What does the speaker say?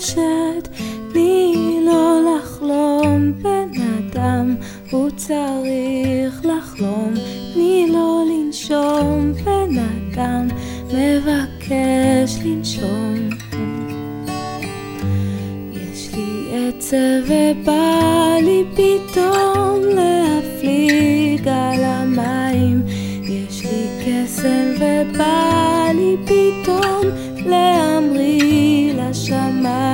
מתעשת, תני לו לחלום. בן אדם הוא צריך לחלום, תני לו לנשום. בן אדם מבקש לנשום. יש לי עצב ובא לי פתאום להפליג על המים, יש לי קסם ובא לי פתאום להמשיך